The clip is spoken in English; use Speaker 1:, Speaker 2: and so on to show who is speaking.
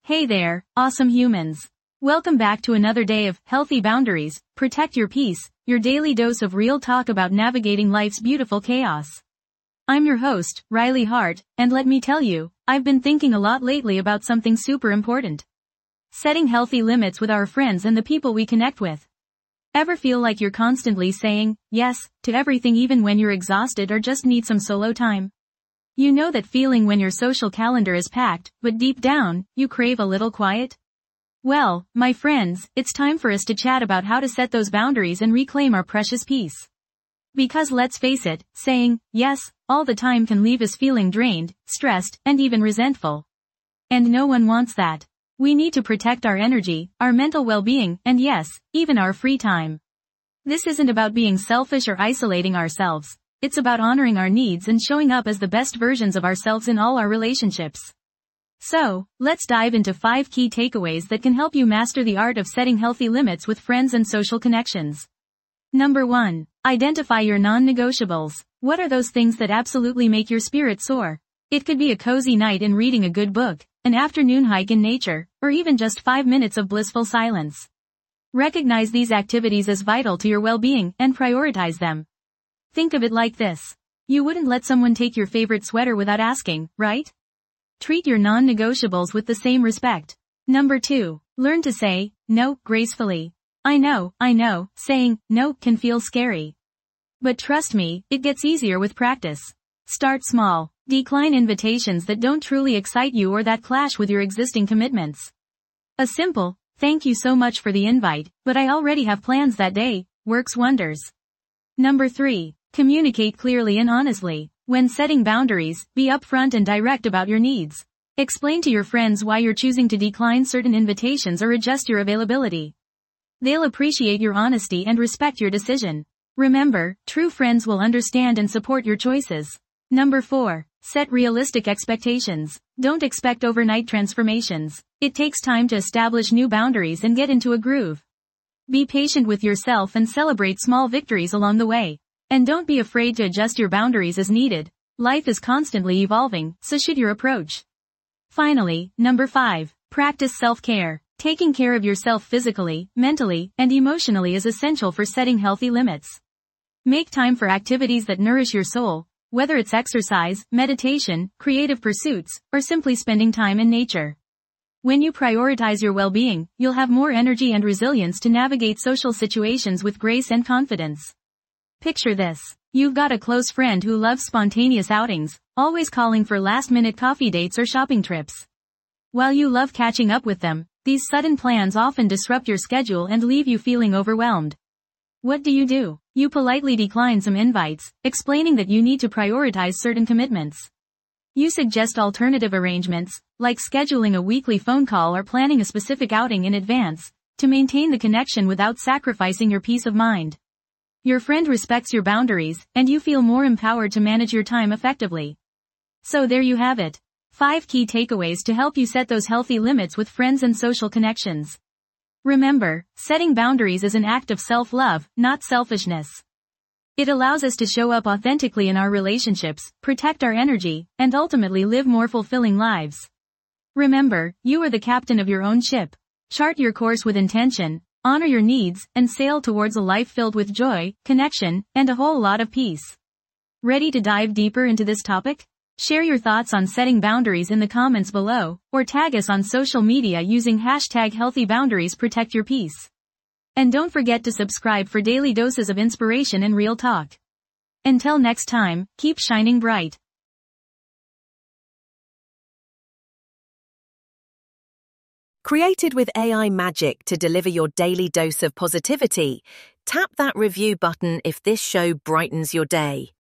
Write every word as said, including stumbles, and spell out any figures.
Speaker 1: Hey there, awesome humans. Welcome back to another day of Healthy Boundaries, Protect Your Peace, your daily dose of real talk about navigating life's beautiful chaos. I'm your host, Riley Hart, and let me tell you, I've been thinking a lot lately about something super important. Setting healthy limits with our friends and the people we connect with. Ever feel like you're constantly saying yes to everything even when you're exhausted or just need some solo time? You know that feeling when your social calendar is packed, but deep down, you crave a little quiet? Well, my friends, it's time for us to chat about how to set those boundaries and reclaim our precious peace. Because let's face it, saying yes all the time can leave us feeling drained, stressed, and even resentful. And no one wants that. We need to protect our energy, our mental well-being, and yes, even our free time. This isn't about being selfish or isolating ourselves. It's about honoring our needs and showing up as the best versions of ourselves in all our relationships. So, let's dive into five key takeaways that can help you master the art of setting healthy limits with friends and social connections. Number one. Identify your non-negotiables. What are those things that absolutely make your spirit soar? It could be a cozy night in reading a good book, an afternoon hike in nature, or even just five minutes of blissful silence. Recognize these activities as vital to your well-being and prioritize them. Think of it like this. You wouldn't let someone take your favorite sweater without asking, right? Treat your non-negotiables with the same respect. Number two. Learn to say no gracefully. I know, I know, saying no can feel scary. But trust me, it gets easier with practice. Start small. Decline invitations that don't truly excite you or that clash with your existing commitments. A simple, thank you so much for the invite, but I already have plans that day, works wonders. Number three. Communicate clearly and honestly. When setting boundaries, be upfront and direct about your needs. Explain to your friends why you're choosing to decline certain invitations or adjust your availability. They'll appreciate your honesty and respect your decision. Remember, true friends will understand and support your choices. Number four. Set realistic expectations. Don't expect overnight transformations. It takes time to establish new boundaries and get into a groove. Be patient with yourself and celebrate small victories along the way. And don't be afraid to adjust your boundaries as needed. Life is constantly evolving, so should your approach. Finally, number five. Practice self-care. Taking care of yourself physically, mentally, and emotionally is essential for setting healthy limits. Make time for activities that nourish your soul, whether it's exercise, meditation, creative pursuits, or simply spending time in nature. When you prioritize your well-being, you'll have more energy and resilience to navigate social situations with grace and confidence. Picture this. You've got a close friend who loves spontaneous outings, always calling for last-minute coffee dates or shopping trips. While you love catching up with them, these sudden plans often disrupt your schedule and leave you feeling overwhelmed. What do you do? You politely decline some invites, explaining that you need to prioritize certain commitments. You suggest alternative arrangements, like scheduling a weekly phone call or planning a specific outing in advance, to maintain the connection without sacrificing your peace of mind. Your friend respects your boundaries, and you feel more empowered to manage your time effectively. So there you have it. Five key takeaways to help you set those healthy limits with friends and social connections. Remember, setting boundaries is an act of self-love, not selfishness. It allows us to show up authentically in our relationships, protect our energy, and ultimately live more fulfilling lives. Remember, you are the captain of your own ship. Chart your course with intention, honor your needs, and sail towards a life filled with joy, connection, and a whole lot of peace. Ready to dive deeper into this topic? Share your thoughts on setting boundaries in the comments below, or tag us on social media using hashtag HealthyBoundariesProtectYourPeace. And don't forget to subscribe for daily doses of inspiration and real talk. Until next time, keep shining bright.
Speaker 2: Created with A I magic to deliver your daily dose of positivity, tap that review button if this show brightens your day.